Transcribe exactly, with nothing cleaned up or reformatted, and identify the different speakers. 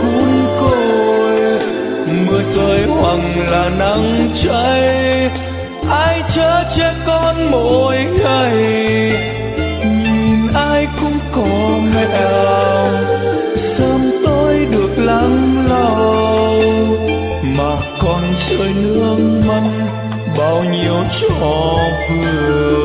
Speaker 1: hun côi, mưa rơi hoặc là nắng cháy, ai chở che con mỗi ngày, nhìn ai cũng có mẹ, sớm tối được lắng lo mà còn rơi nước mắt bao nhiêu cho vừa.